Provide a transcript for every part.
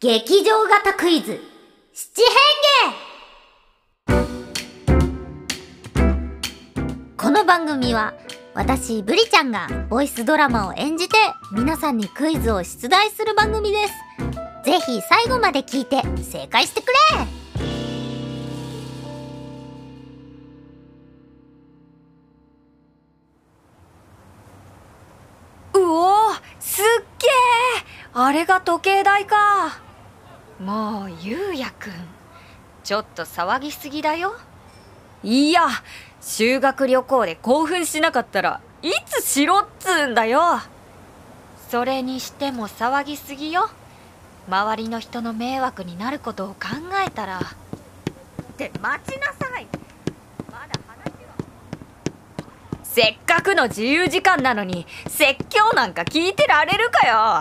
劇場型クイズ七変化。この番組は私ブリちゃんがボイスドラマを演じて皆さんにクイズを出題する番組です。ぜひ最後まで聞いて正解してくれ。 うおー、すっげー、あれが時計台か。もうゆうやくん、ちょっと騒ぎすぎだよ。いや、修学旅行で興奮しなかったらいつしろっつうんだよ。それにしても騒ぎすぎよ。周りの人の迷惑になることを考えたら。って待ちなさい。まだ話は。せっかくの自由時間なのに説教なんか聞いてられるかよ。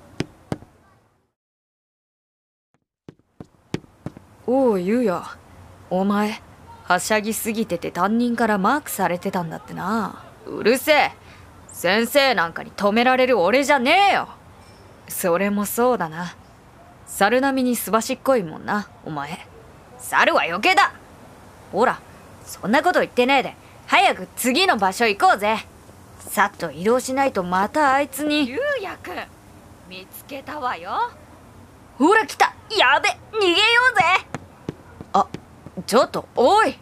おうゆうや、お前はしゃぎすぎてて担任からマークされてたんだってな。うるせえ、先生なんかに止められる俺じゃねえよ。それもそうだな、猿並みにすばしっこいもんなお前。猿は余計だ。ほら、そんなこと言ってねえで早く次の場所行こうぜ。さっと移動しないとまたあいつに。ゆうやくん、見つけたわよ。ほら来た、やべ、逃げようぜ。あ、ちょっとおい。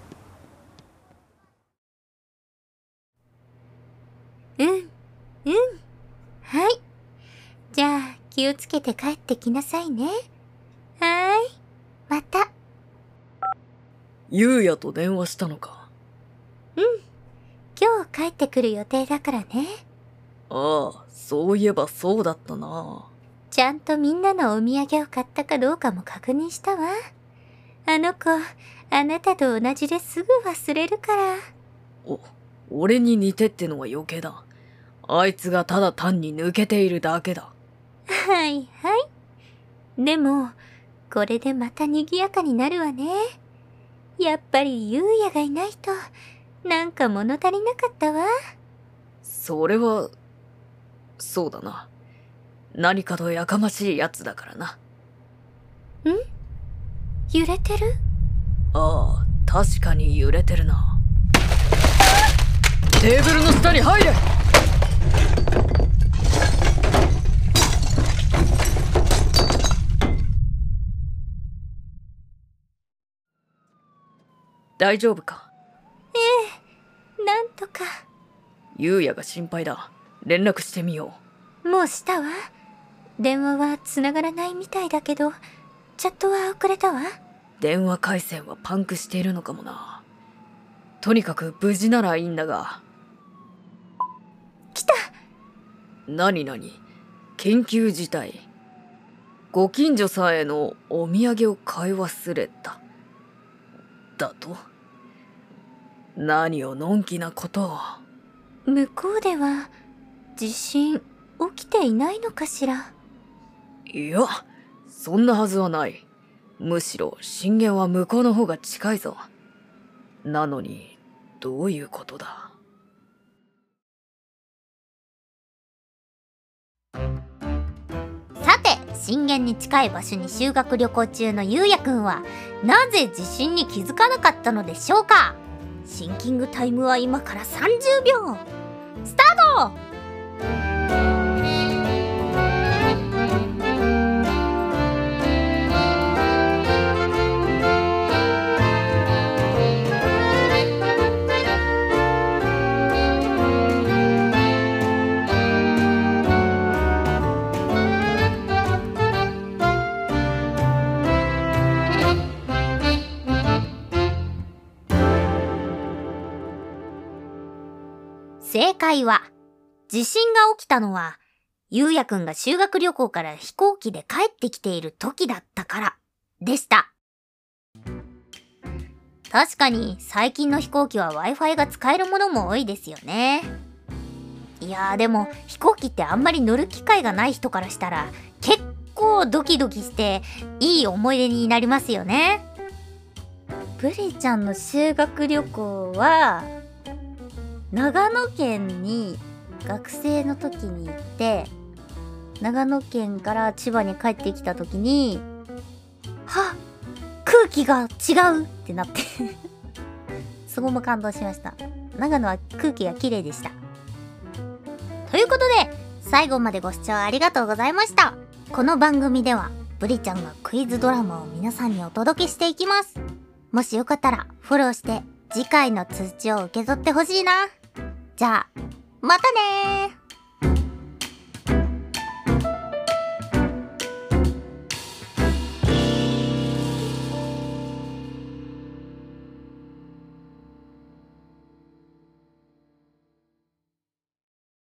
はい。じゃあ気をつけて帰ってきなさいね。はーい、また。 ゆうやと電話したのか。 今日帰ってくる予定だからね。 ああ、そういえばそうだったな。 ちゃんとみんなのお土産を買ったかどうかも確認したわ。あの子、あなたと同じですぐ忘れるから。 俺に似てってのは余計だ。あいつがただ単に抜けているだけだ。 はいはい。でも、これでまた賑やかになるわね。やっぱりゆうやがいないと、なんか物足りなかったわ。 それは、そうだな。何かとやかましいやつだからな。 揺れてる？ ああ、確かに揺れてるな。テーブルの下に入れ！大丈夫か？ なんとか。 ゆうやが心配だ。連絡してみよもうしたわ。電話は繋がらないみたいだけど、チャットは遅れたわ。 う。電話回線はパンクしているのかもな。とにかく無事ならいいんだが。 来た！ 何緊急事態。ご近所さんへのお土産を買い忘れた。だと？何をのんきなことを。 向こうでは、地震起きていないのかしら。 いや、そんなはずはない。むしろ震源は向こうの方が近いぞ。なのに、どういうことだ？ さて、震源に近い場所に修学旅行中のゆうやくんは、なぜ地震に気づかなかったのでしょうか？シンキングタイムは今から30秒。スタート！正解は、地震が起きたのは、ゆうやくんが修学旅行から飛行機で帰ってきている時だったからでした。確かに最近の飛行機は Wi-Fi が使えるものも多いですよね。いやーでも飛行機ってあんまり乗る機会がない人からしたら結構ドキドキしていい思い出になりますよね。ブリちゃんの修学旅行は長野県に学生の時に行って、 長野県から千葉に帰ってきた時に、はっ、空気が違うってなってそこも感動しました。長野は空気が綺麗でした。ということで、最後までご視聴ありがとうございました。この番組ではブリちゃんがクイズドラマを皆さんにお届けしていきます。もしよかったらフォローして次回の通知を受け取ってほしいな。じゃあまたねー。